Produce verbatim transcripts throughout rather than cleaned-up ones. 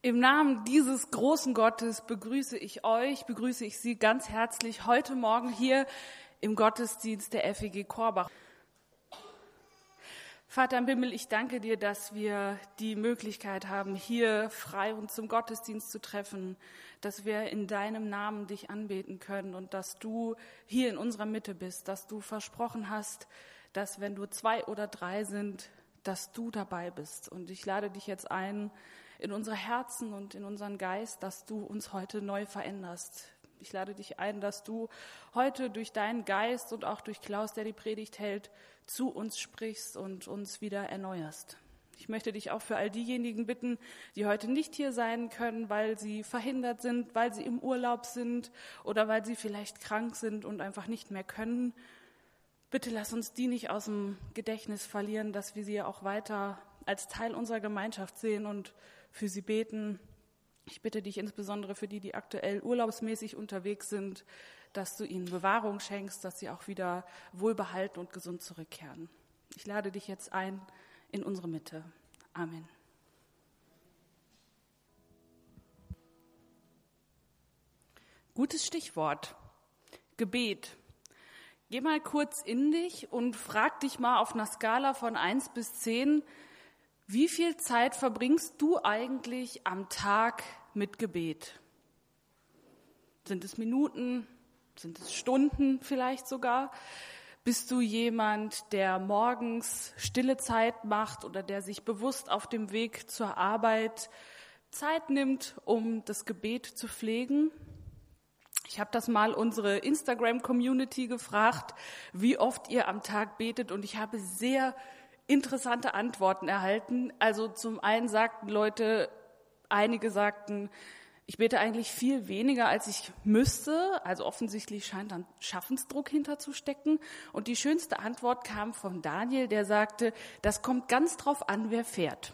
Im Namen dieses großen Gottes begrüße ich euch, begrüße ich Sie ganz herzlich heute Morgen hier im Gottesdienst der F E G Korbach. Vater im Himmel, ich danke dir, dass wir die Möglichkeit haben, hier frei uns zum Gottesdienst zu treffen, dass wir in deinem Namen dich anbeten können und dass du hier in unserer Mitte bist, dass du versprochen hast, dass wenn du zwei oder drei sind, dass du dabei bist. Und ich lade dich jetzt ein, in unsere Herzen und in unseren Geist, dass du uns heute neu veränderst. Ich lade dich ein, dass du heute durch deinen Geist und auch durch Klaus, der die Predigt hält, zu uns sprichst und uns wieder erneuerst. Ich möchte dich auch für all diejenigen bitten, die heute nicht hier sein können, weil sie verhindert sind, weil sie im Urlaub sind oder weil sie vielleicht krank sind und einfach nicht mehr können. Bitte lass uns die nicht aus dem Gedächtnis verlieren, dass wir sie auch weiter als Teil unserer Gemeinschaft sehen und für sie beten. Ich bitte dich insbesondere für die, die aktuell urlaubsmäßig unterwegs sind, dass du ihnen Bewahrung schenkst, dass sie auch wieder wohlbehalten und gesund zurückkehren. Ich lade dich jetzt ein in unsere Mitte. Amen. Gutes Stichwort. Gebet. Geh mal kurz in dich und frag dich mal auf einer Skala von eins bis zehn, wie viel Zeit verbringst du eigentlich am Tag mit Gebet? Sind es Minuten? Sind es Stunden vielleicht sogar? Bist du jemand, der morgens stille Zeit macht oder der sich bewusst auf dem Weg zur Arbeit Zeit nimmt, um das Gebet zu pflegen? Ich habe das mal unsere Instagram-Community gefragt, wie oft ihr am Tag betet, und ich habe sehr interessante Antworten erhalten. Also zum einen sagten Leute, einige sagten, ich bete eigentlich viel weniger, als ich müsste. Also offensichtlich scheint dann Schaffensdruck hinterzustecken. Und die schönste Antwort kam von Daniel, der sagte, das kommt ganz drauf an, wer fährt.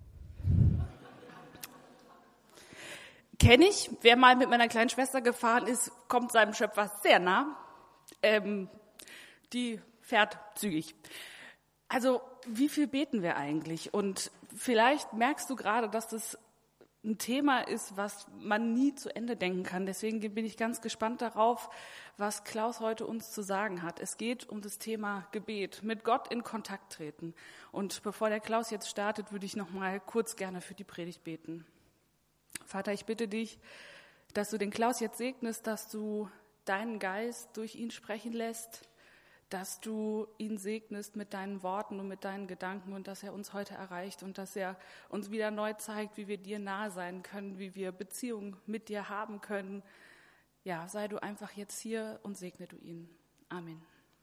Kenne ich, wer mal mit meiner kleinen Schwester gefahren ist, kommt seinem Schöpfer sehr nah. Ähm, die fährt zügig. Also wie viel beten wir eigentlich? Und vielleicht merkst du gerade, dass das ein Thema ist, was man nie zu Ende denken kann. Deswegen bin ich ganz gespannt darauf, was Klaus heute uns zu sagen hat. Es geht um das Thema Gebet, mit Gott in Kontakt treten. Und bevor der Klaus jetzt startet, würde ich noch mal kurz gerne für die Predigt beten. Vater, ich bitte dich, dass du den Klaus jetzt segnest, dass du deinen Geist durch ihn sprechen lässt, dass du ihn segnest mit deinen Worten und mit deinen Gedanken und dass er uns heute erreicht und dass er uns wieder neu zeigt, wie wir dir nahe sein können, wie wir Beziehungen mit dir haben können. Ja, sei du einfach jetzt hier und segne du ihn. Amen.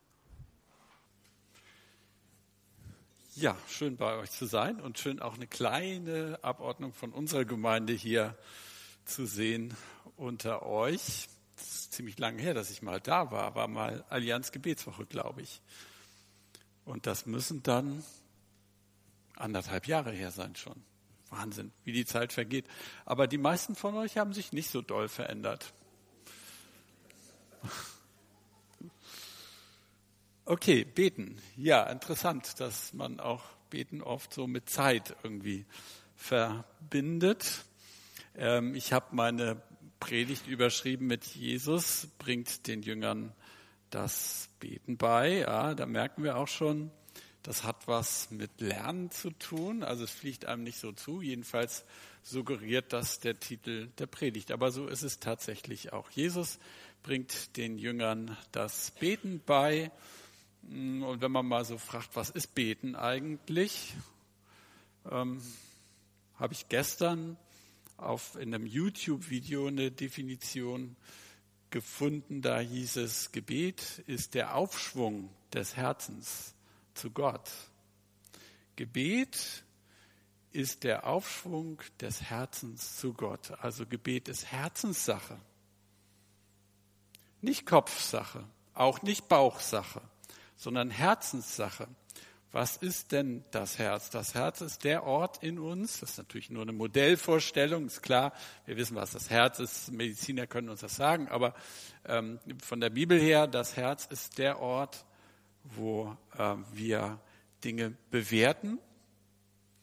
Ja, schön bei euch zu sein und schön auch eine kleine Abordnung von unserer Gemeinde hier zu sehen unter euch. Das ist ziemlich lange her, dass ich mal da war, war mal Allianz Gebetswoche, glaube ich. Und das müssen dann anderthalb Jahre her sein schon. Wahnsinn, wie die Zeit vergeht. Aber die meisten von euch haben sich nicht so doll verändert. Okay, beten. Ja, interessant, dass man auch Beten oft so mit Zeit irgendwie verbindet. Ähm, ich habe meine Predigt überschrieben mit Jesus bringt den Jüngern das Beten bei. Ja, da merken wir auch schon, das hat was mit Lernen zu tun. Also es fliegt einem nicht so zu. Jedenfalls suggeriert das der Titel der Predigt. Aber so ist es tatsächlich auch. Jesus bringt den Jüngern das Beten bei. Und wenn man mal so fragt, was ist Beten eigentlich, ähm, habe ich gestern auf in einem YouTube-Video eine Definition gefunden. Da hieß es, Gebet ist der Aufschwung des Herzens zu Gott. Gebet ist der Aufschwung des Herzens zu Gott. Also Gebet ist Herzenssache. Nicht Kopfsache, auch nicht Bauchsache, sondern Herzenssache. Was ist denn das Herz? Das Herz ist der Ort in uns, das ist natürlich nur eine Modellvorstellung, ist klar, wir wissen, was das Herz ist, Mediziner können uns das sagen, aber ähm, von der Bibel her, das Herz ist der Ort, wo äh, wir Dinge bewerten,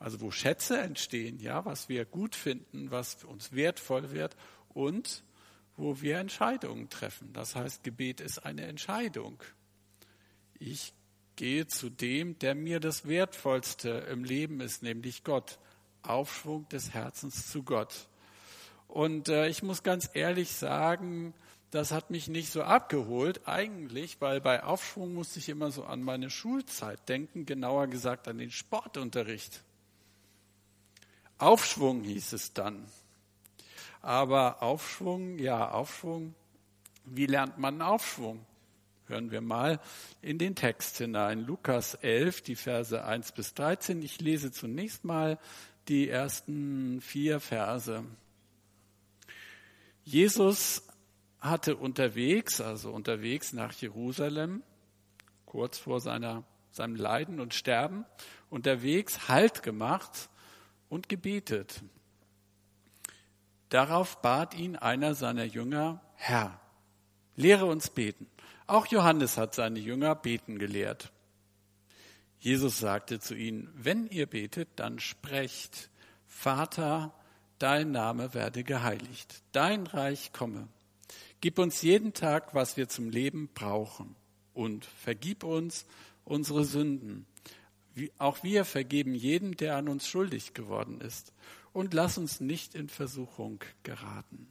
Also wo Schätze entstehen, ja, was wir gut finden, was für uns wertvoll wird und wo wir Entscheidungen treffen. Das heißt, Gebet ist eine Entscheidung. Ich gehe zu dem, der mir das Wertvollste im Leben ist, nämlich Gott. Aufschwung des Herzens zu Gott. Und äh, ich muss ganz ehrlich sagen, das hat mich nicht so abgeholt eigentlich, weil bei Aufschwung musste ich immer so an meine Schulzeit denken, genauer gesagt an den Sportunterricht. Aufschwung hieß es dann. Aber Aufschwung, ja, Aufschwung, wie lernt man Aufschwung? Hören wir mal in den Text hinein. Lukas elf, die Verse eins bis dreizehn. Ich lese zunächst mal die ersten vier Verse. Jesus hatte unterwegs, also unterwegs nach Jerusalem, kurz vor seiner, seinem Leiden und Sterben, unterwegs Halt gemacht und gebetet. Darauf bat ihn einer seiner Jünger, Herr, lehre uns beten. Auch Johannes hat seine Jünger beten gelehrt. Jesus sagte zu ihnen, wenn ihr betet, dann sprecht, Vater, dein Name werde geheiligt, dein Reich komme. Gib uns jeden Tag, was wir zum Leben brauchen und vergib uns unsere Sünden. Auch wir vergeben jedem, der an uns schuldig geworden ist. Und lass uns nicht in Versuchung geraten.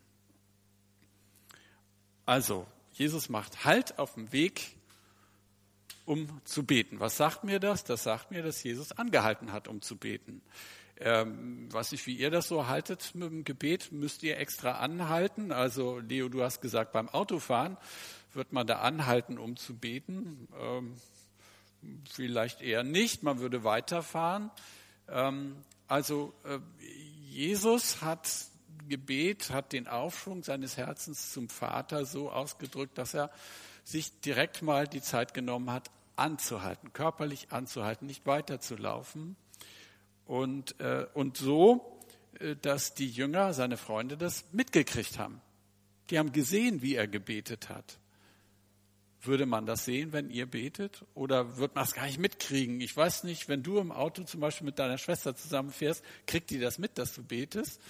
Also, Jesus macht Halt auf dem Weg, um zu beten. Was sagt mir das? Das sagt mir, dass Jesus angehalten hat, um zu beten. Ähm, weiß nicht, wie ihr das so haltet mit dem Gebet. Müsst ihr extra anhalten? Also, Leo, du hast gesagt, beim Autofahren wird man da anhalten, um zu beten. Ähm, Vielleicht eher nicht, man würde weiterfahren. Also Jesus hat Gebet, hat den Aufschwung seines Herzens zum Vater so ausgedrückt, dass er sich direkt mal die Zeit genommen hat, anzuhalten, körperlich anzuhalten, nicht weiterzulaufen. Und, und so, dass die Jünger, seine Freunde, das mitgekriegt haben. Die haben gesehen, wie er gebetet hat. Würde man das sehen, wenn ihr betet? Oder wird man es gar nicht mitkriegen? Ich weiß nicht, wenn du im Auto zum Beispiel mit deiner Schwester zusammenfährst, kriegt die das mit, dass du betest?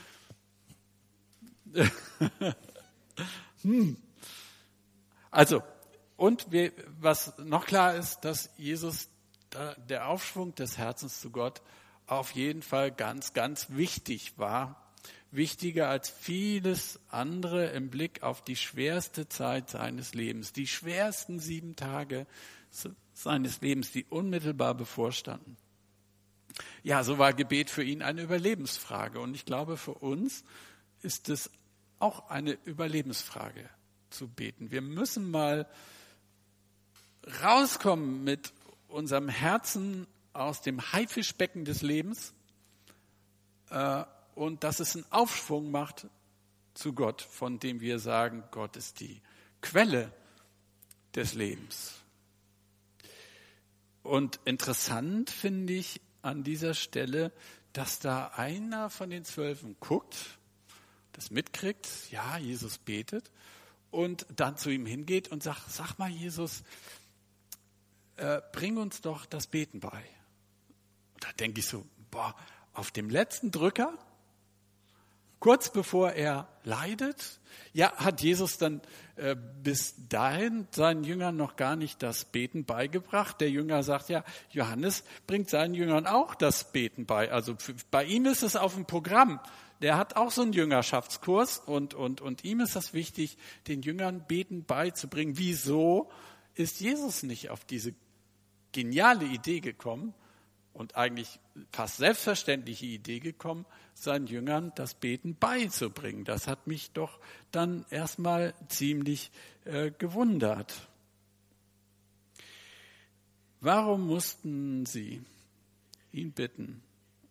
hm. Also, und wir, was noch klar ist, dass Jesus, der Aufschwung des Herzens zu Gott, auf jeden Fall ganz, ganz wichtig war. Wichtiger als vieles andere im Blick auf die schwerste Zeit seines Lebens, die schwersten sieben Tage seines Lebens, die unmittelbar bevorstanden. Ja, so war Gebet für ihn eine Überlebensfrage. Und ich glaube, für uns ist es auch eine Überlebensfrage zu beten. Wir müssen mal rauskommen mit unserem Herzen aus dem Haifischbecken des Lebens, äh, und dass es einen Aufschwung macht zu Gott, von dem wir sagen, Gott ist die Quelle des Lebens. Und interessant finde ich an dieser Stelle, dass da einer von den Zwölfen guckt, das mitkriegt, ja, Jesus betet, und dann zu ihm hingeht und sagt, sag mal Jesus, äh, bring uns doch das Beten bei. Und da denke ich so, boah, auf dem letzten Drücker, kurz bevor er leidet, ja, hat Jesus dann äh, bis dahin seinen Jüngern noch gar nicht das Beten beigebracht. Der Jünger sagt ja, Johannes bringt seinen Jüngern auch das Beten bei. Also für, bei ihm ist es auf dem Programm. Der hat auch so einen Jüngerschaftskurs und, und, und ihm ist das wichtig, den Jüngern Beten beizubringen. Wieso ist Jesus nicht auf diese geniale Idee gekommen, und eigentlich fast selbstverständliche Idee gekommen, seinen Jüngern das Beten beizubringen? Das hat mich doch dann erstmal ziemlich äh, gewundert. Warum mussten sie ihn bitten?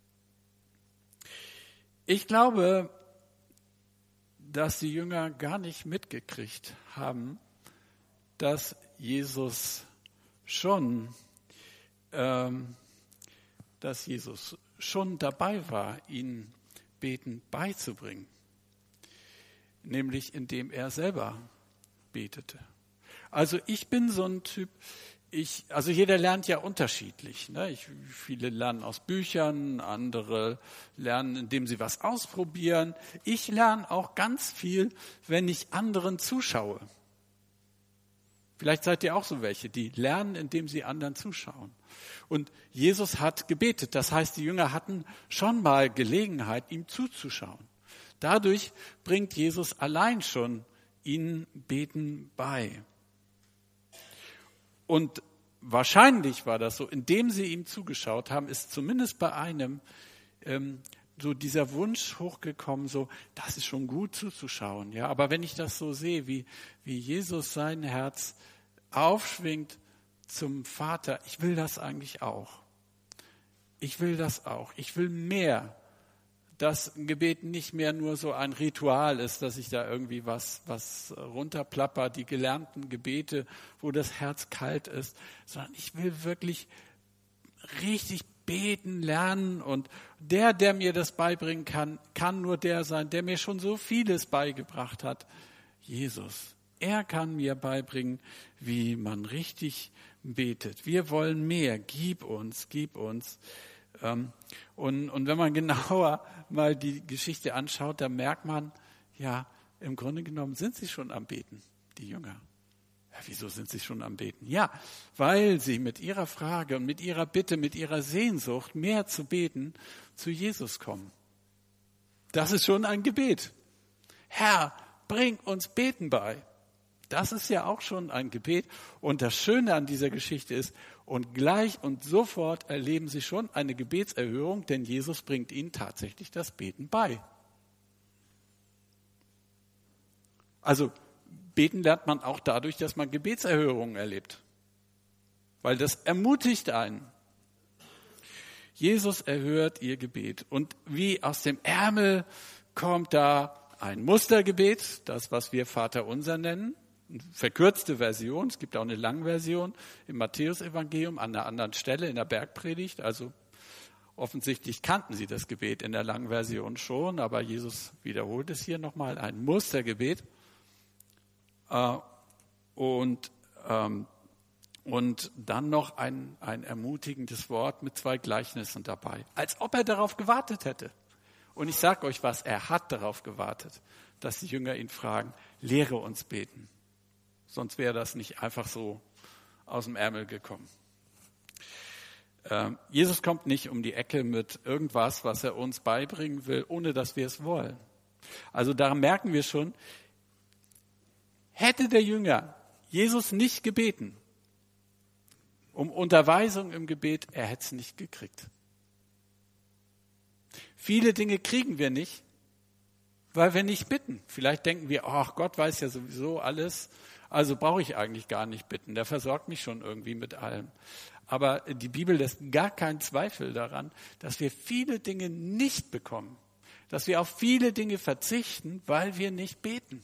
Ich glaube, dass die Jünger gar nicht mitgekriegt haben, dass Jesus schon ähm, dass Jesus schon dabei war, ihnen Beten beizubringen, nämlich indem er selber betete. Also ich bin so ein Typ, ich, also jeder lernt ja unterschiedlich. Ne? Ich, viele lernen aus Büchern, andere lernen, indem sie was ausprobieren. Ich lerne auch ganz viel, wenn ich anderen zuschaue. Vielleicht seid ihr auch so welche, die lernen, indem sie anderen zuschauen. Und Jesus hat gebetet. Das heißt, die Jünger hatten schon mal Gelegenheit, ihm zuzuschauen. Dadurch bringt Jesus allein schon ihnen Beten bei. Und wahrscheinlich war das so, indem sie ihm zugeschaut haben, ist zumindest bei einem ähm, so dieser Wunsch hochgekommen, so, das ist schon gut zuzuschauen. Ja, aber wenn ich das so sehe, wie, wie Jesus sein Herz aufschwingt zum Vater, ich will das eigentlich auch. Ich will das auch. Ich will mehr. Dass ein Gebet nicht mehr nur so ein Ritual ist, dass ich da irgendwie was, was runterplapper, die gelernten Gebete, wo das Herz kalt ist, sondern ich will wirklich richtig beten lernen und der, der mir das beibringen kann, kann nur der sein, der mir schon so vieles beigebracht hat, Jesus. Er kann mir beibringen, wie man richtig betet. Wir wollen mehr. Gib uns, gib uns. Und, und wenn man genauer mal die Geschichte anschaut, dann merkt man, ja, im Grunde genommen sind sie schon am Beten, die Jünger. Ja, wieso sind sie schon am Beten? Ja, weil sie mit ihrer Frage und mit ihrer Bitte, mit ihrer Sehnsucht, mehr zu beten, zu Jesus kommen. Das ist schon ein Gebet. Herr, bring uns Beten bei. Das ist ja auch schon ein Gebet. Und das Schöne an dieser Geschichte ist, und gleich und sofort erleben sie schon eine Gebetserhörung, denn Jesus bringt ihnen tatsächlich das Beten bei. Also beten lernt man auch dadurch, dass man Gebetserhörungen erlebt. Weil das ermutigt einen. Jesus erhört ihr Gebet. Und wie aus dem Ärmel kommt da ein Mustergebet, das, was wir Vaterunser nennen. Eine verkürzte Version, es gibt auch eine Langversion im Matthäusevangelium an einer anderen Stelle in der Bergpredigt. Also offensichtlich kannten sie das Gebet in der Langversion schon, aber Jesus wiederholt es hier nochmal, ein Mustergebet. Und, und dann noch ein, ein ermutigendes Wort mit zwei Gleichnissen dabei, als ob er darauf gewartet hätte. Und ich sage euch was, er hat darauf gewartet, dass die Jünger ihn fragen, lehre uns beten. Sonst wäre das nicht einfach so aus dem Ärmel gekommen. Ähm, Jesus kommt nicht um die Ecke mit irgendwas, was er uns beibringen will, ohne dass wir es wollen. Also daran merken wir schon, hätte der Jünger Jesus nicht gebeten, um Unterweisung im Gebet, er hätte es nicht gekriegt. Viele Dinge kriegen wir nicht, weil wir nicht bitten. Vielleicht denken wir, ach, Gott weiß ja sowieso alles, also brauche ich eigentlich gar nicht bitten, der versorgt mich schon irgendwie mit allem. Aber die Bibel lässt gar keinen Zweifel daran, dass wir viele Dinge nicht bekommen, dass wir auf viele Dinge verzichten, weil wir nicht beten.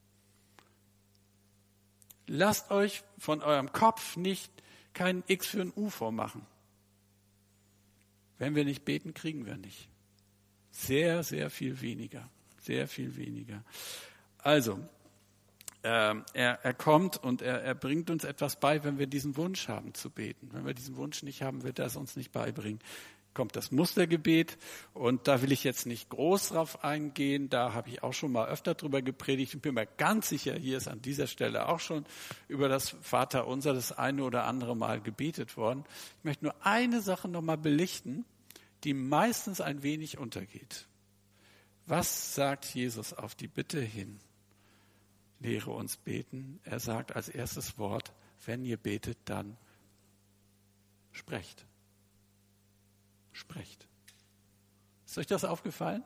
Lasst euch von eurem Kopf nicht keinen X für ein U vormachen. Wenn wir nicht beten, kriegen wir nicht. Sehr, sehr viel weniger. Sehr viel weniger. Also, äh, er, er kommt und er, er bringt uns etwas bei, wenn wir diesen Wunsch haben zu beten. Wenn wir diesen Wunsch nicht haben, wird er es uns nicht beibringen. Kommt das Mustergebet und da will ich jetzt nicht groß drauf eingehen. Da habe ich auch schon mal öfter drüber gepredigt und bin mir ganz sicher, hier ist an dieser Stelle auch schon über das Vaterunser das eine oder andere Mal gebetet worden. Ich möchte nur eine Sache noch mal belichten, die meistens ein wenig untergeht. Was sagt Jesus auf die Bitte hin? Lehre uns beten. Er sagt als erstes Wort, wenn ihr betet, dann sprecht. Sprecht. Ist euch das aufgefallen?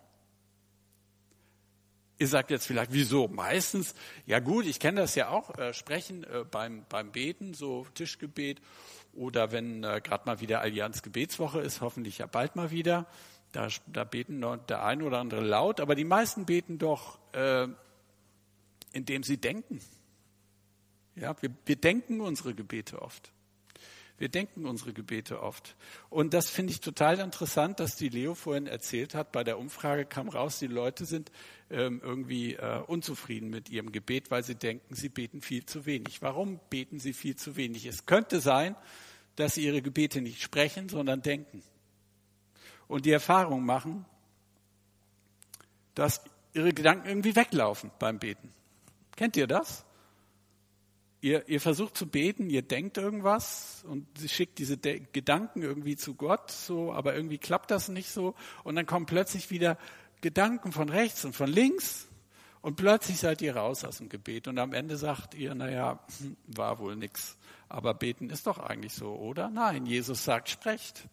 Ihr sagt jetzt vielleicht, wieso? Meistens, ja gut, ich kenne das ja auch, äh, sprechen äh, beim, beim Beten, so Tischgebet oder wenn äh, gerade mal wieder Allianz Gebetswoche ist, hoffentlich ja bald mal wieder, da, da beten noch der eine oder andere laut, aber die meisten beten doch, äh, indem sie denken. Ja, wir, wir denken unsere Gebete oft. Wir denken unsere Gebete oft. Und das finde ich total interessant, dass die Leo vorhin erzählt hat. Bei der Umfrage kam raus, die Leute sind ähm, irgendwie äh, unzufrieden mit ihrem Gebet, weil sie denken, sie beten viel zu wenig. Warum beten sie viel zu wenig? Es könnte sein, dass sie ihre Gebete nicht sprechen, sondern denken. Und die Erfahrung machen, dass ihre Gedanken irgendwie weglaufen beim Beten. Kennt ihr das? Ihr, ihr versucht zu beten, ihr denkt irgendwas und sie schickt diese De- Gedanken irgendwie zu Gott, so, aber irgendwie klappt das nicht so. Und dann kommen plötzlich wieder Gedanken von rechts und von links und plötzlich seid ihr raus aus dem Gebet. Und am Ende sagt ihr, naja, war wohl nix. Aber beten ist doch eigentlich so, oder? Nein, Jesus sagt, sprecht.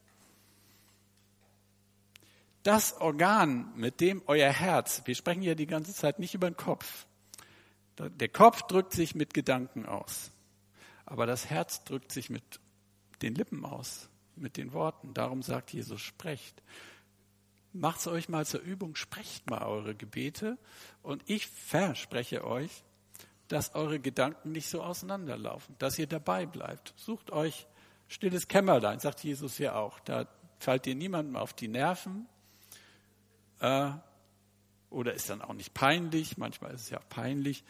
Das Organ, mit dem euer Herz, wir sprechen ja die ganze Zeit nicht über den Kopf. Der Kopf drückt sich mit Gedanken aus, aber das Herz drückt sich mit den Lippen aus, mit den Worten. Darum sagt Jesus, sprecht. Macht es euch mal zur Übung, sprecht mal eure Gebete und ich verspreche euch, dass eure Gedanken nicht so auseinanderlaufen, dass ihr dabei bleibt. Sucht euch stilles Kämmerlein, sagt Jesus ja auch. Da fallt ihr niemandem auf die Nerven. Äh, Oder ist dann auch nicht peinlich, manchmal ist es ja peinlich.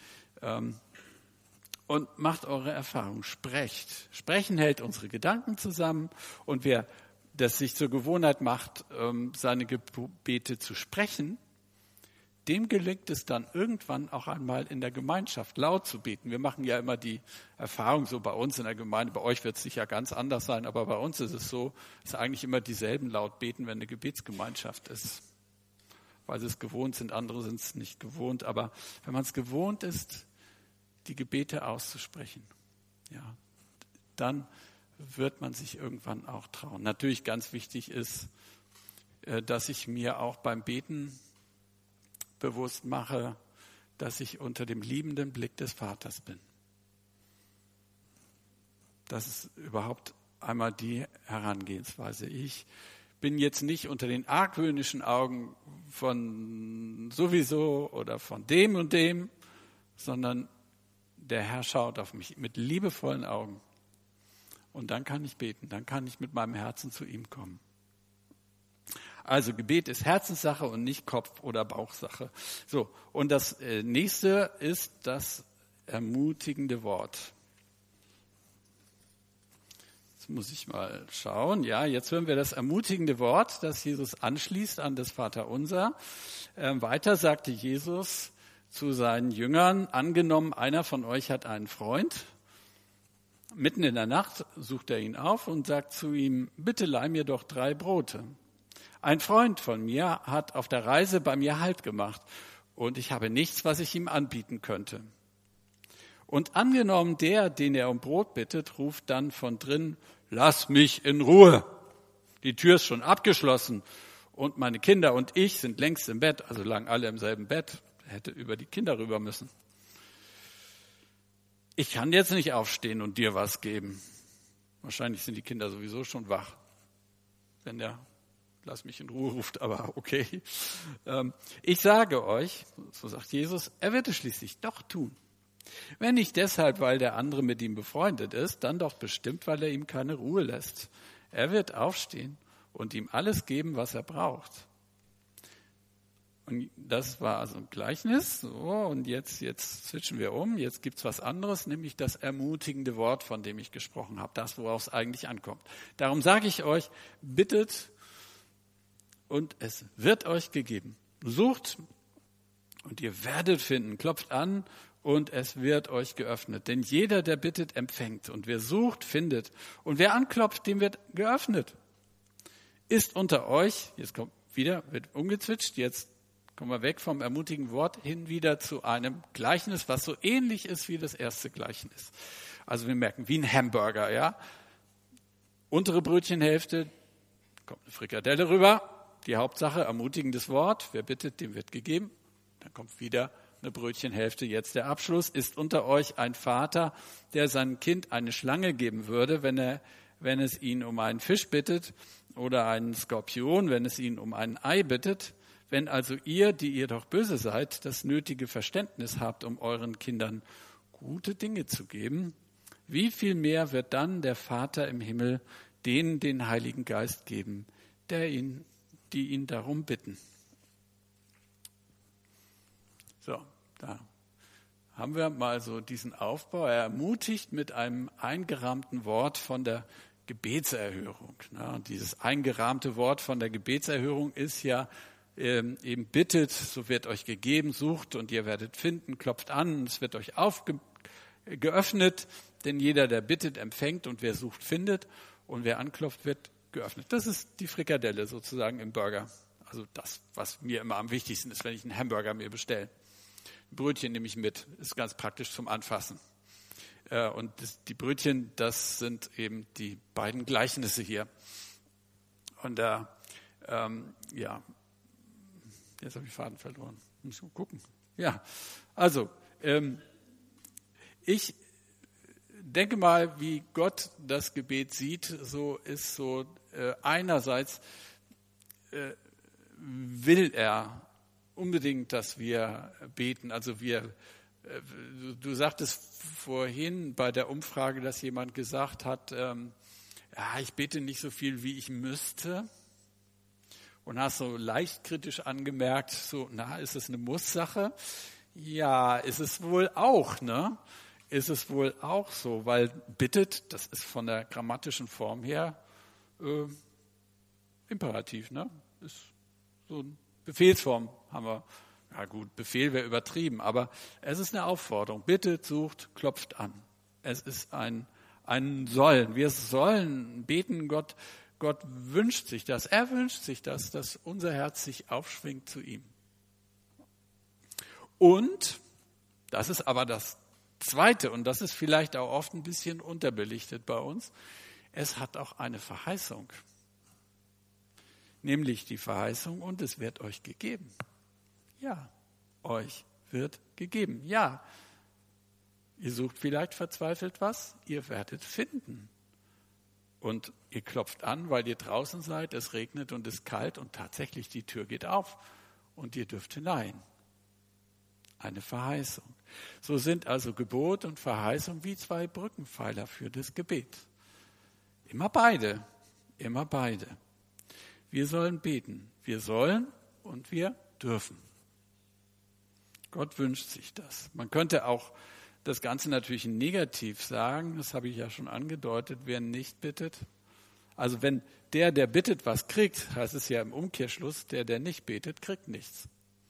Und macht eure Erfahrung, sprecht. Sprechen hält unsere Gedanken zusammen und wer das sich zur Gewohnheit macht, seine Gebete zu sprechen, dem gelingt es dann irgendwann auch einmal in der Gemeinschaft laut zu beten. Wir machen ja immer die Erfahrung so bei uns in der Gemeinde, bei euch wird es sicher ganz anders sein, aber bei uns ist es so, dass eigentlich immer dieselben laut beten, wenn eine Gebetsgemeinschaft ist. Weil sie es gewohnt sind, andere sind es nicht gewohnt. Aber wenn man es gewohnt ist, die Gebete auszusprechen, ja, dann wird man sich irgendwann auch trauen. Natürlich ganz wichtig ist, dass ich mir auch beim Beten bewusst mache, dass ich unter dem liebenden Blick des Vaters bin. Das ist überhaupt einmal die Herangehensweise. Ich bin jetzt nicht unter den argwöhnischen Augen von sowieso oder von dem und dem, sondern der Herr schaut auf mich mit liebevollen Augen. Und dann kann ich beten, dann kann ich mit meinem Herzen zu ihm kommen. Also Gebet ist Herzenssache und nicht Kopf- oder Bauchsache. So, und das nächste ist das ermutigende Wort. Jetzt muss ich mal schauen. Ja, jetzt hören wir das ermutigende Wort, das Jesus anschließt an das Vaterunser. Ähm, weiter sagte Jesus zu seinen Jüngern, angenommen, einer von euch hat einen Freund. Mitten in der Nacht sucht er ihn auf und sagt zu ihm, bitte leih mir doch drei Brote. Ein Freund von mir hat auf der Reise bei mir Halt gemacht und ich habe nichts, was ich ihm anbieten könnte. Und angenommen, der, den er um Brot bittet, ruft dann von drin, lass mich in Ruhe. Die Tür ist schon abgeschlossen und meine Kinder und ich sind längst im Bett, also lagen alle im selben Bett, hätte über die Kinder rüber müssen. Ich kann jetzt nicht aufstehen und dir was geben. Wahrscheinlich sind die Kinder sowieso schon wach, wenn der lass mich in Ruhe ruft, aber okay. Ich sage euch, so sagt Jesus, er wird es schließlich doch tun. Wenn nicht deshalb, weil der andere mit ihm befreundet ist, dann doch bestimmt, weil er ihm keine Ruhe lässt. Er wird aufstehen und ihm alles geben, was er braucht. Und das war also ein Gleichnis. So, und jetzt, jetzt switchen wir um. Jetzt gibt's was anderes, nämlich das ermutigende Wort, von dem ich gesprochen habe. Das, worauf es eigentlich ankommt. Darum sage ich euch, bittet und es wird euch gegeben. Sucht und ihr werdet finden. Klopft an und es wird euch geöffnet. Denn jeder, der bittet, empfängt. Und wer sucht, findet. Und wer anklopft, dem wird geöffnet. Ist unter euch, jetzt kommt wieder, wird umgezwitscht, jetzt kommen wir weg vom ermutigenden Wort hin wieder zu einem Gleichnis, was so ähnlich ist wie das erste Gleichnis. Also wir merken, wie ein Hamburger, ja. Untere Brötchenhälfte, kommt eine Frikadelle rüber. Die Hauptsache, ermutigendes Wort. Wer bittet, dem wird gegeben. Dann kommt wieder eine Brötchenhälfte. Jetzt der Abschluss. Ist unter euch ein Vater, der seinem Kind eine Schlange geben würde, wenn er, wenn es ihn um einen Fisch bittet, oder einen Skorpion, wenn es ihn um ein Ei bittet? Wenn also ihr, die ihr doch böse seid, das nötige Verständnis habt, um euren Kindern gute Dinge zu geben, wie viel mehr wird dann der Vater im Himmel denen den Heiligen Geist geben, der ihn, die ihn darum bitten. So, da haben wir mal so diesen Aufbau. Er ermutigt mit einem eingerahmten Wort von der Gebetserhörung. Na, dieses eingerahmte Wort von der Gebetserhörung ist ja ähm, eben bittet, so wird euch gegeben, sucht und ihr werdet finden, klopft an, es wird euch aufge- geöffnet, denn jeder, der bittet, empfängt und wer sucht, findet und wer anklopft, wird geöffnet. Das ist die Frikadelle sozusagen im Burger. Also das, was mir immer am wichtigsten ist, wenn ich einen Hamburger mir bestelle. Brötchen nehme ich mit, ist ganz praktisch zum Anfassen. Und die Brötchen, das sind eben die beiden Gleichnisse hier. Und da, ähm, ja, jetzt habe ich Faden verloren. Muss ich mal gucken. Ja, also, ähm, ich denke mal, wie Gott das Gebet sieht, so ist so äh, einerseits äh, will er unbedingt, dass wir beten. Also wir, du sagtest vorhin bei der Umfrage, dass jemand gesagt hat, ähm, ja, ich bete nicht so viel, wie ich müsste. Und hast so leicht kritisch angemerkt, so, na, ist es eine Muss-Sache? Ja, ist es wohl auch, ne? Ist es wohl auch so, weil bittet, das ist von der grammatischen Form her äh, Imperativ, ne? Ist so eine Befehlsform haben wir. Ja gut, Befehl wäre übertrieben, aber es ist eine Aufforderung. Bittet, sucht, klopft an. Es ist ein, ein Sollen. Wir sollen beten, Gott, Gott wünscht sich das. Er wünscht sich das, dass unser Herz sich aufschwingt zu ihm. Und, das ist aber das Zweite, und das ist vielleicht auch oft ein bisschen unterbelichtet bei uns, es hat auch eine Verheißung. Nämlich die Verheißung, und es wird euch gegeben. Ja, euch wird gegeben. Ja, ihr sucht vielleicht verzweifelt was, ihr werdet finden. Und ihr klopft an, weil ihr draußen seid, es regnet und es ist kalt und tatsächlich die Tür geht auf und ihr dürft hinein. Eine Verheißung. So sind also Gebot und Verheißung wie zwei Brückenpfeiler für das Gebet. Immer beide, immer beide. Wir sollen beten. Wir sollen und wir dürfen. Gott wünscht sich das. Man könnte auch das Ganze natürlich negativ sagen, das habe ich ja schon angedeutet, wer nicht bittet. Also wenn der, der bittet, was kriegt, heißt es ja im Umkehrschluss, der, der nicht betet, kriegt nichts.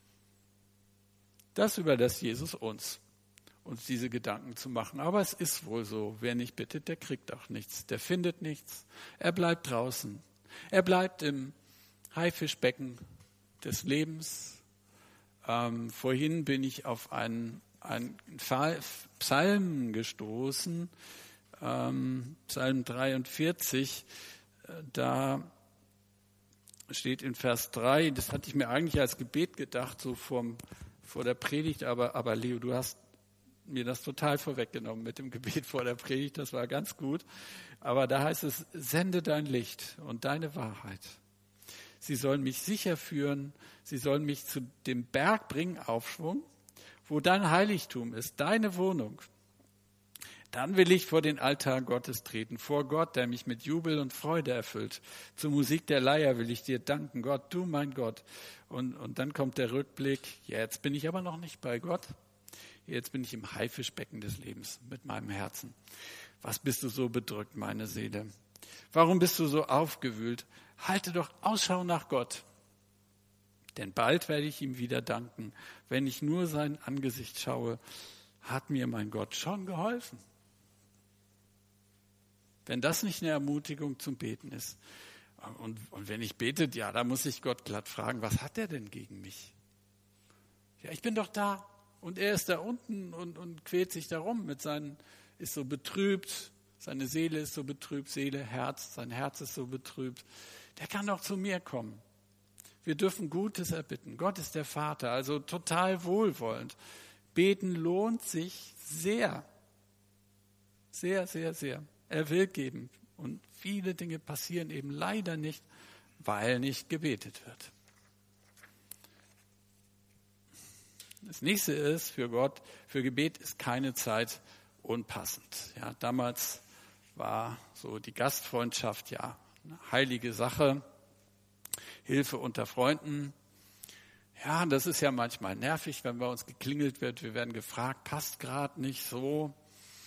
Das überlässt Jesus uns, uns diese Gedanken zu machen. Aber es ist wohl so, wer nicht bittet, der kriegt auch nichts, der findet nichts, er bleibt draußen. Er bleibt im Haifischbecken des Lebens. Ähm, vorhin bin ich auf einen, einen Psalm gestoßen, ähm, Psalm dreiundvierzig, da steht in Vers drei, das hatte ich mir eigentlich als Gebet gedacht, so vom, vor der Predigt, aber, aber Leo, du hast mir das total vorweggenommen mit dem Gebet vor der Predigt, das war ganz gut. Aber da heißt es, sende dein Licht und deine Wahrheit. Sie sollen mich sicher führen, sie sollen mich zu dem Berg bringen, Aufschwung, wo dein Heiligtum ist, deine Wohnung. Dann will ich vor den Altar Gottes treten, vor Gott, der mich mit Jubel und Freude erfüllt. Zur Musik der Leier will ich dir danken, Gott, du mein Gott. Und, und dann kommt der Rückblick, ja, jetzt bin ich aber noch nicht bei Gott. Jetzt bin ich im Haifischbecken des Lebens mit meinem Herzen. Was bist du so bedrückt, meine Seele? Warum bist du so aufgewühlt? Halte doch Ausschau nach Gott. Denn bald werde ich ihm wieder danken. Wenn ich nur sein Angesicht schaue, hat mir mein Gott schon geholfen. Wenn das nicht eine Ermutigung zum Beten ist. Und, und wenn ich bete, ja, da muss ich Gott glatt fragen, was hat er denn gegen mich? Ja, ich bin doch da. Und er ist da unten und, und quält sich darum mit seinen, ist so betrübt, seine Seele ist so betrübt, Seele, Herz, sein Herz ist so betrübt. Der kann doch zu mir kommen. Wir dürfen Gutes erbitten. Gott ist der Vater, also total wohlwollend. Beten lohnt sich sehr. Sehr, sehr, sehr. Er will geben. Und viele Dinge passieren eben leider nicht, weil nicht gebetet wird. Das nächste ist für Gott, für Gebet ist keine Zeit, unpassend. Ja, damals war so die Gastfreundschaft ja eine heilige Sache. Hilfe unter Freunden. Ja, das ist ja manchmal nervig, wenn bei uns geklingelt wird. Wir werden gefragt, passt gerade nicht so.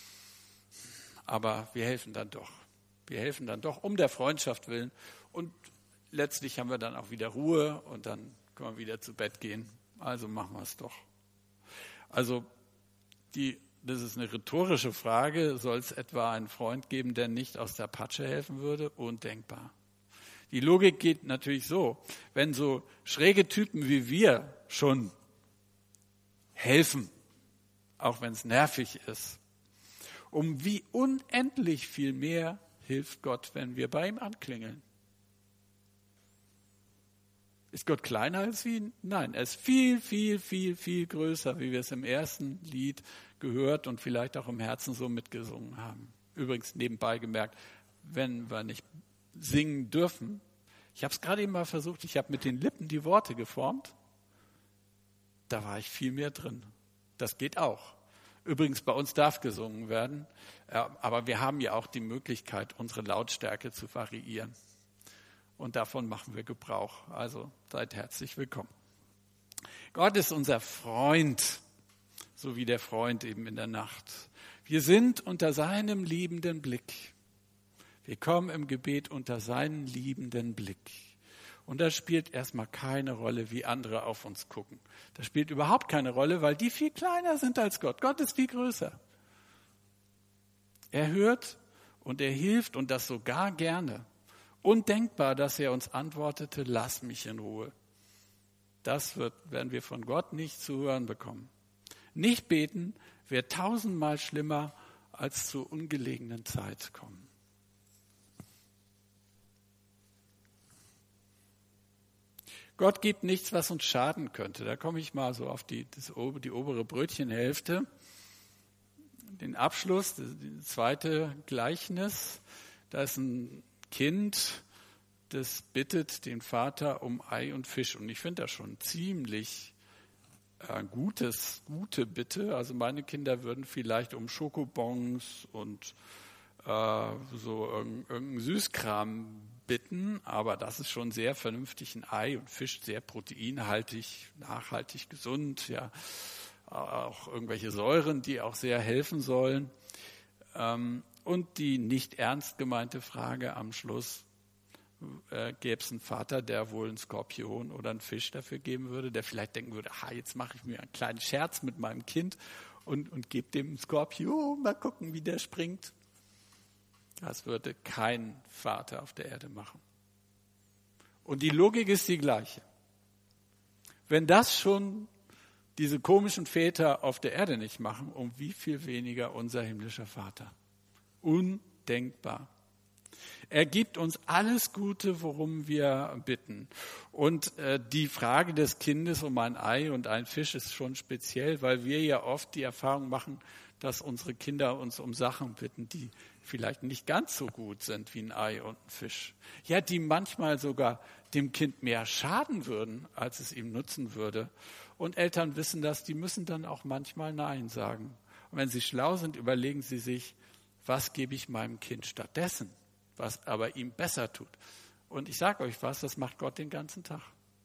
Aber wir helfen dann doch. Wir helfen dann doch um der Freundschaft willen. Und letztlich haben wir dann auch wieder Ruhe und dann können wir wieder zu Bett gehen. Also machen wir es doch. Also die, das ist eine rhetorische Frage. Soll es etwa einen Freund geben, der nicht aus der Patsche helfen würde? Undenkbar. Die Logik geht natürlich so, wenn so schräge Typen wie wir schon helfen, auch wenn es nervig ist, um wie unendlich viel mehr hilft Gott, wenn wir bei ihm anklingeln. Ist Gott kleiner als wir? Nein, er ist viel, viel, viel, viel größer, wie wir es im ersten Lied gehört und vielleicht auch im Herzen so mitgesungen haben. Übrigens nebenbei gemerkt, wenn wir nicht singen dürfen. Ich habe es gerade eben mal versucht, ich habe mit den Lippen die Worte geformt. Da war ich viel mehr drin. Das geht auch. Übrigens, bei uns darf gesungen werden, aber wir haben ja auch die Möglichkeit, unsere Lautstärke zu variieren. Und davon machen wir Gebrauch. Also seid herzlich willkommen. Gott ist unser Freund, so wie der Freund eben in der Nacht. Wir sind unter seinem liebenden Blick. Wir kommen im Gebet unter seinen liebenden Blick. Und das spielt erstmal keine Rolle, wie andere auf uns gucken. Das spielt überhaupt keine Rolle, weil die viel kleiner sind als Gott. Gott ist viel größer. Er hört und er hilft und das sogar gerne. Undenkbar, dass er uns antwortete, lass mich in Ruhe. Das wird, werden wir von Gott nicht zu hören bekommen. Nicht beten wird tausendmal schlimmer als zur ungelegenen Zeit kommen. Gott gibt nichts, was uns schaden könnte. Da komme ich mal so auf die, das, die obere Brötchenhälfte. Den Abschluss, das zweite Gleichnis. Da ist ein Kind, das bittet den Vater um Ei und Fisch. Und ich finde das schon ziemlich äh, gutes, gute Bitte. Also meine Kinder würden vielleicht um Schokobons und äh, so irgendeinen Süßkram bitten, aber das ist schon sehr vernünftig, ein Ei und Fisch, sehr proteinhaltig, nachhaltig, gesund, ja, auch irgendwelche Säuren, die auch sehr helfen sollen. Und die nicht ernst gemeinte Frage am Schluss, äh, gäbe es einen Vater, der wohl einen Skorpion oder einen Fisch dafür geben würde, der vielleicht denken würde, ha, jetzt mache ich mir einen kleinen Scherz mit meinem Kind und, und gebe dem einen Skorpion, mal gucken, wie der springt. Das würde kein Vater auf der Erde machen. Und die Logik ist die gleiche. Wenn das schon diese komischen Väter auf der Erde nicht machen, um wie viel weniger unser himmlischer Vater. Undenkbar. Er gibt uns alles Gute, worum wir bitten. Und äh, die Frage des Kindes um ein Ei und ein Fisch ist schon speziell, weil wir ja oft die Erfahrung machen, dass unsere Kinder uns um Sachen bitten, die vielleicht nicht ganz so gut sind wie ein Ei und ein Fisch. Ja, die manchmal sogar dem Kind mehr schaden würden, als es ihm nutzen würde. Und Eltern wissen das, die müssen dann auch manchmal Nein sagen. Und wenn sie schlau sind, überlegen sie sich, was gebe ich meinem Kind stattdessen, was aber ihm besser tut. Und ich sage euch was, das macht Gott den ganzen Tag.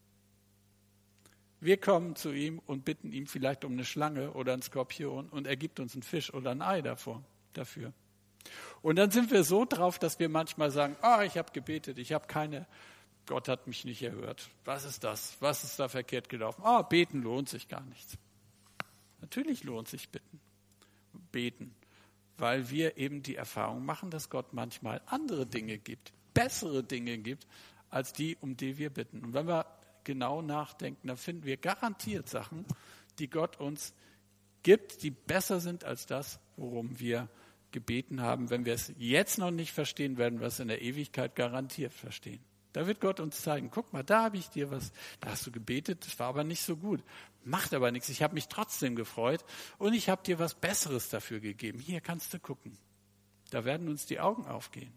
Wir kommen zu ihm und bitten ihm vielleicht um eine Schlange oder einen Skorpion und er gibt uns einen Fisch oder ein Ei davor, dafür. Und dann sind wir so drauf, dass wir manchmal sagen, ah, ich habe gebetet, ich habe keine, Gott hat mich nicht erhört. Was ist das? Was ist da verkehrt gelaufen? Ah, beten lohnt sich gar nichts. Natürlich lohnt sich bitten, beten, weil wir eben die Erfahrung machen, dass Gott manchmal andere Dinge gibt, bessere Dinge gibt, als die, um die wir bitten. Und wenn wir genau nachdenken, dann finden wir garantiert Sachen, die Gott uns gibt, die besser sind als das, worum wir gebeten haben. Wenn wir es jetzt noch nicht verstehen, werden wir es in der Ewigkeit garantiert verstehen. Da wird Gott uns zeigen, guck mal, da habe ich dir was, da hast du gebetet, das war aber nicht so gut. Macht aber nichts, ich habe mich trotzdem gefreut und ich habe dir was Besseres dafür gegeben. Hier kannst du gucken. Da werden uns die Augen aufgehen.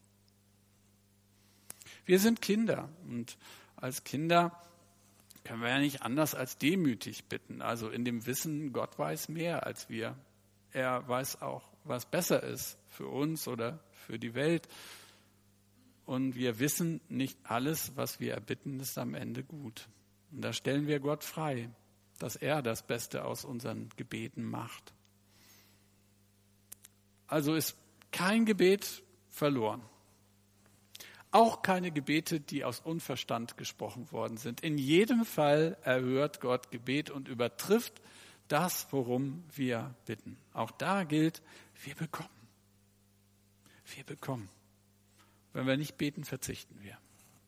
Wir sind Kinder und als Kinder können wir ja nicht anders als demütig bitten. Also in dem Wissen, Gott weiß mehr als wir. Er weiß auch, was besser ist für uns oder für die Welt. Und wir wissen, nicht alles, was wir erbitten, ist am Ende gut. Und da stellen wir Gott frei, dass er das Beste aus unseren Gebeten macht. Also ist kein Gebet verloren. Auch keine Gebete, die aus Unverstand gesprochen worden sind. In jedem Fall erhört Gott Gebet und übertrifft das, worum wir bitten. Auch da gilt, wir bekommen. Wir bekommen. Wenn wir nicht beten, verzichten wir.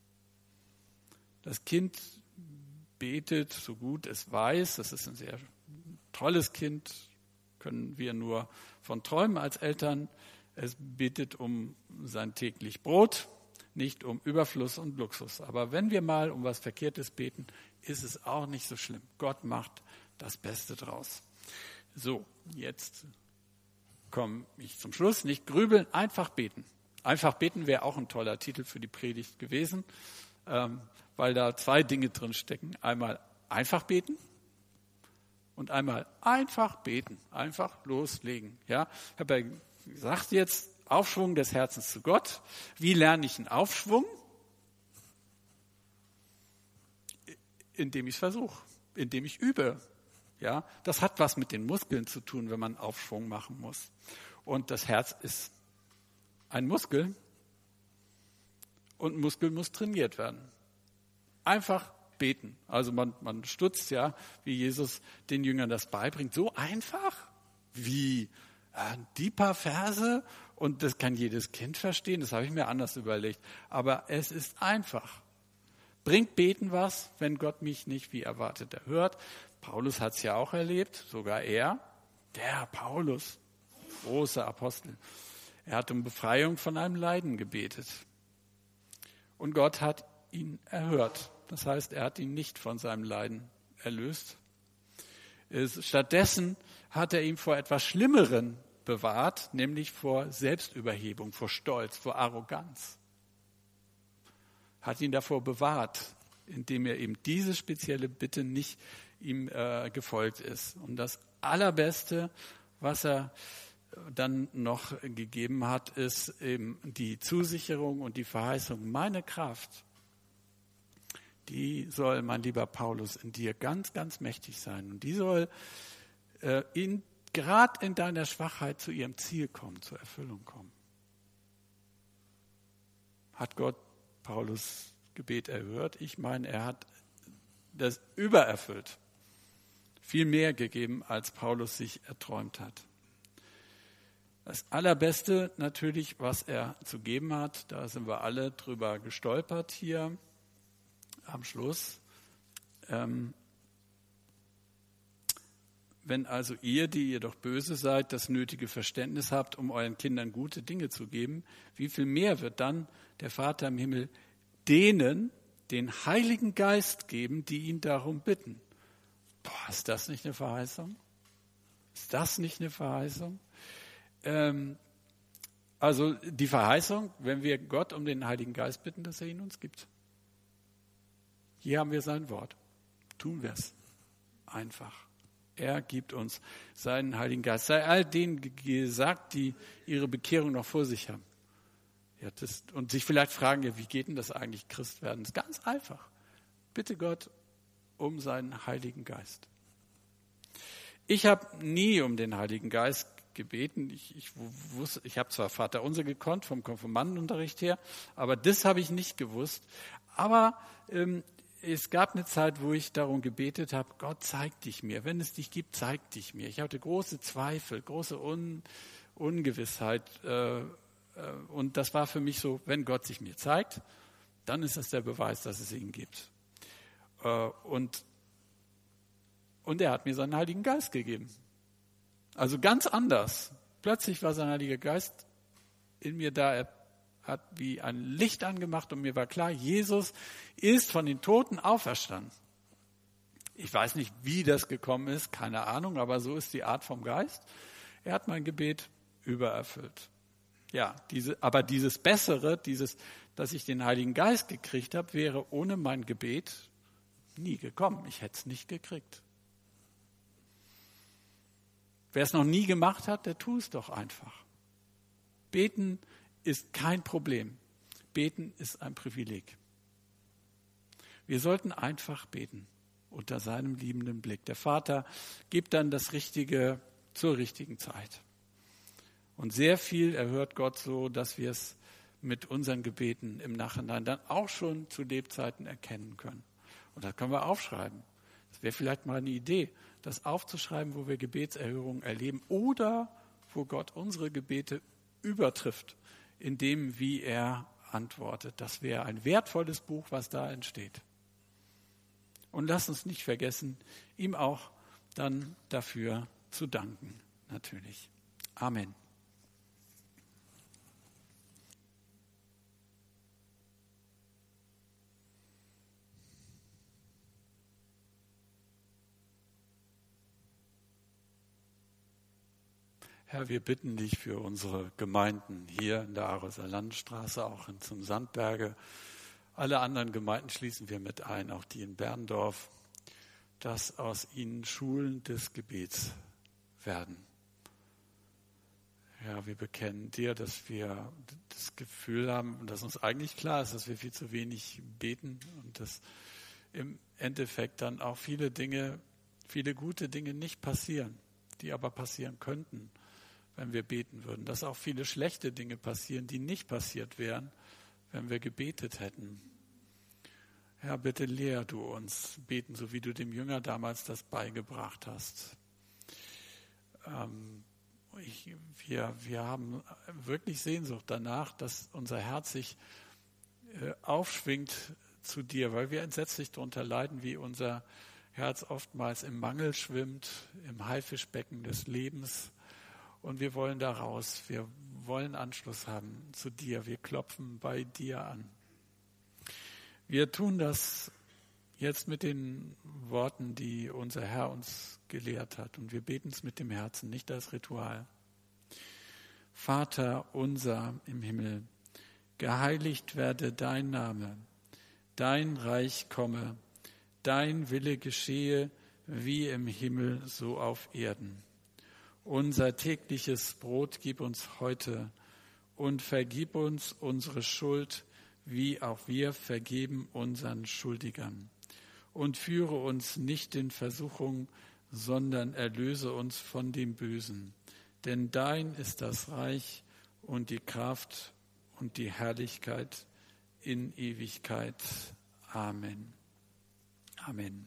Das Kind betet, so gut es weiß. Das ist ein sehr tolles Kind, können wir nur von träumen als Eltern. Es betet um sein täglich Brot, nicht um Überfluss und Luxus. Aber wenn wir mal um was Verkehrtes beten, ist es auch nicht so schlimm. Gott macht das Beste draus. So, jetzt komme ich zum Schluss. Nicht grübeln, einfach beten. Einfach beten wäre auch ein toller Titel für die Predigt gewesen, ähm, weil da zwei Dinge drin stecken. Einmal einfach beten und einmal einfach beten, einfach loslegen. Ja, ich habe ja gesagt jetzt, Aufschwung des Herzens zu Gott. Wie lerne ich einen Aufschwung? Indem ich es versuche, indem ich übe. Ja, das hat was mit den Muskeln zu tun, wenn man Aufschwung machen muss. Und das Herz ist ein Muskel und ein Muskel muss trainiert werden. Einfach beten. Also man, man stutzt ja, wie Jesus den Jüngern das beibringt. So einfach wie äh, die paar Verse und das kann jedes Kind verstehen. Das habe ich mir anders überlegt. Aber es ist einfach. Bringt Beten was, wenn Gott mich nicht wie erwartet erhört? Paulus hat es ja auch erlebt, sogar er, der Paulus, großer Apostel. Er hat um Befreiung von einem Leiden gebetet. Und Gott hat ihn erhört. Das heißt, er hat ihn nicht von seinem Leiden erlöst. Stattdessen hat er ihn vor etwas Schlimmeren bewahrt, nämlich vor Selbstüberhebung, vor Stolz, vor Arroganz. Hat ihn davor bewahrt, indem er eben diese spezielle Bitte nicht ihm äh, gefolgt ist. Und das Allerbeste, was er dann noch gegeben hat, ist eben die Zusicherung und die Verheißung, meine Kraft, die soll, mein lieber Paulus, in dir ganz, ganz mächtig sein. Und die soll äh, in, gerade in deiner Schwachheit zu ihrem Ziel kommen, zur Erfüllung kommen. Hat Gott Paulus Gebet erhört? Ich meine, er hat das übererfüllt. Viel mehr gegeben, als Paulus sich erträumt hat. Das Allerbeste natürlich, was er zu geben hat, da sind wir alle drüber gestolpert hier am Schluss. Ähm, wenn also ihr, die ihr doch böse seid, das nötige Verständnis habt, um euren Kindern gute Dinge zu geben, wie viel mehr wird dann der Vater im Himmel denen den Heiligen Geist geben, die ihn darum bitten? Boah, ist das nicht eine Verheißung? Ist das nicht eine Verheißung? Ähm, also die Verheißung, wenn wir Gott um den Heiligen Geist bitten, dass er ihn uns gibt. Hier haben wir sein Wort. Tun wir es. Einfach. Er gibt uns seinen Heiligen Geist. Sei all denen gesagt, die ihre Bekehrung noch vor sich haben. Ja, das, und sich vielleicht fragen, ja, wie geht denn das eigentlich, Christ werden? Das ist ganz einfach. Bitte Gott um seinen Heiligen Geist. Ich habe nie um den Heiligen Geist gebeten. Ich, ich, wusste, ich habe zwar Vaterunser gekonnt vom Konfirmandenunterricht her, aber das habe ich nicht gewusst. Aber ähm, es gab eine Zeit, wo ich darum gebetet habe, Gott, zeig dich mir. Wenn es dich gibt, zeig dich mir. Ich hatte große Zweifel, große Un, Ungewissheit. Äh, Und das war für mich so, wenn Gott sich mir zeigt, dann ist das der Beweis, dass es ihn gibt. Und, und er hat mir seinen Heiligen Geist gegeben. Also ganz anders. Plötzlich war sein Heiliger Geist in mir da. Er hat wie ein Licht angemacht und mir war klar, Jesus ist von den Toten auferstanden. Ich weiß nicht, wie das gekommen ist, keine Ahnung, aber so ist die Art vom Geist. Er hat mein Gebet übererfüllt. Ja, diese, aber dieses Bessere, dieses, dass ich den Heiligen Geist gekriegt habe, wäre ohne mein Gebet nie gekommen. Ich hätte es nicht gekriegt. Wer es noch nie gemacht hat, der tut es doch einfach. Beten ist kein Problem. Beten ist ein Privileg. Wir sollten einfach beten unter seinem liebenden Blick. Der Vater gibt dann das Richtige zur richtigen Zeit. Und sehr viel erhört Gott so, dass wir es mit unseren Gebeten im Nachhinein dann auch schon zu Lebzeiten erkennen können. Und das können wir aufschreiben. Das wäre vielleicht mal eine Idee, das aufzuschreiben, wo wir Gebetserhörungen erleben oder wo Gott unsere Gebete übertrifft, in dem, wie er antwortet. Das wäre ein wertvolles Buch, was da entsteht. Und lasst uns nicht vergessen, ihm auch dann dafür zu danken, natürlich. Amen. Herr, wir bitten dich für unsere Gemeinden hier in der Aroser Landstraße, auch in zum Sandberge. Alle anderen Gemeinden schließen wir mit ein, auch die in Berndorf, dass aus ihnen Schulen des Gebets werden. Ja, wir bekennen dir, dass wir das Gefühl haben, dass uns eigentlich klar ist, dass wir viel zu wenig beten und dass im Endeffekt dann auch viele Dinge, viele gute Dinge nicht passieren, die aber passieren könnten, wenn wir beten würden. Dass auch viele schlechte Dinge passieren, die nicht passiert wären, wenn wir gebetet hätten. Herr, bitte lehr du uns beten, so wie du dem Jünger damals das beigebracht hast. Ähm, ich, wir, wir haben wirklich Sehnsucht danach, dass unser Herz sich äh, aufschwingt zu dir, weil wir entsetzlich darunter leiden, wie unser Herz oftmals im Mangel schwimmt, im Haifischbecken des Lebens. Und wir wollen da raus, wir wollen Anschluss haben zu dir, wir klopfen bei dir an. Wir tun das jetzt mit den Worten, die unser Herr uns gelehrt hat. Und wir beten es mit dem Herzen, nicht als Ritual. Vater unser im Himmel, geheiligt werde dein Name, dein Reich komme, dein Wille geschehe, wie im Himmel, so auf Erden. Unser tägliches Brot gib uns heute und vergib uns unsere Schuld, wie auch wir vergeben unseren Schuldigern. Und führe uns nicht in Versuchung, sondern erlöse uns von dem Bösen. Denn dein ist das Reich und die Kraft und die Herrlichkeit in Ewigkeit. Amen. Amen.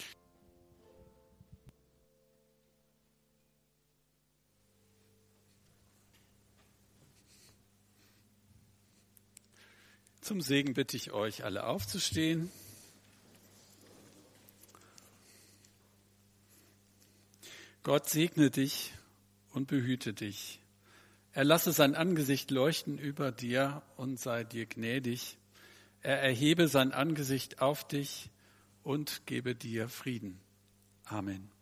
Zum Segen bitte ich euch, alle aufzustehen. Gott segne dich und behüte dich. Er lasse sein Angesicht leuchten über dir und sei dir gnädig. Er erhebe sein Angesicht auf dich und gebe dir Frieden. Amen.